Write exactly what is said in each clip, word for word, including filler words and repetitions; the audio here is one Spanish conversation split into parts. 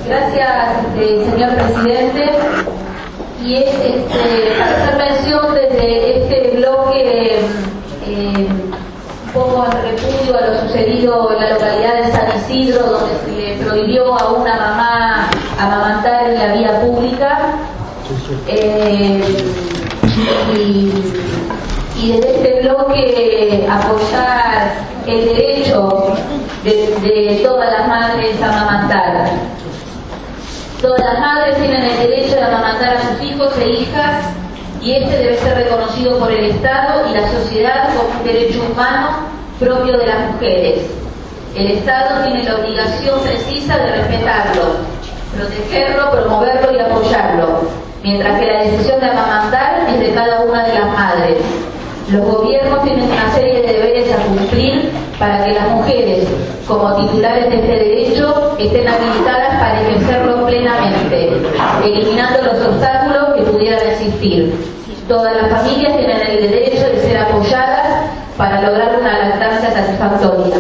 Gracias, este, señor presidente. Y es este, para hacer mención desde este bloque eh, un poco en repudio a lo sucedido en la localidad de San Isidro, donde se le prohibió a una mamá amamantar en la vía pública. Eh, y, y desde este bloque apoyar el derecho de, de todas las madres a amamantar. Todas las madres tienen el derecho de amamantar a sus hijos e hijas, y este debe ser reconocido por el Estado y la sociedad como un derecho humano propio de las mujeres. El Estado tiene la obligación precisa de respetarlo, protegerlo, promoverlo y apoyarlo, mientras que la decisión de amamantar es de cada una de las madres. Los gobiernos tienen una serie de deberes a cumplir para que las mujeres, como titulares de este derecho, estén habilitadas para ejercerlo plenamente, eliminando los obstáculos que pudieran existir. Todas las familias tienen el derecho de ser apoyadas para lograr una lactancia satisfactoria.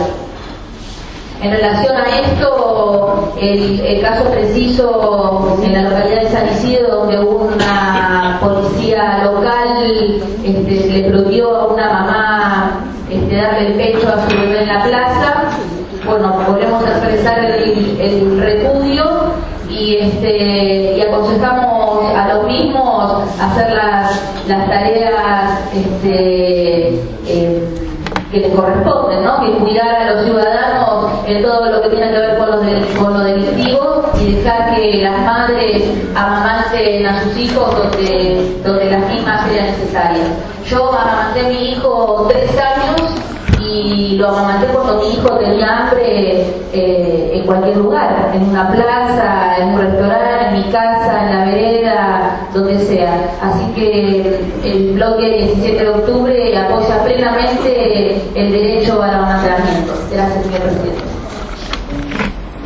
En relación a esto, el, el caso preciso en la localidad de San Isidro, donde una policía local este, le prohibió a una mamá este, darle el pecho a su bebé en la plaza, bueno, volvemos a expresar el, el repudio y, este, y aconsejamos a los mismos hacer las, las tareas este, eh, que les corresponden, ¿no? Que cuidar a los ciudadanos en todo lo que tiene que ver con lo, de, con lo delictivo y dejar que las madres amamanten a sus hijos donde, donde las mismas sean necesarias. Yo amamanté a mi hijo tres años y lo amamanté cuando mi hijo tenía hambre eh, en cualquier lugar, en una plaza, en un restaurante, en mi casa, en la vereda, donde sea. Así que el bloque diecisiete de octubre apoya plenamente el derecho a la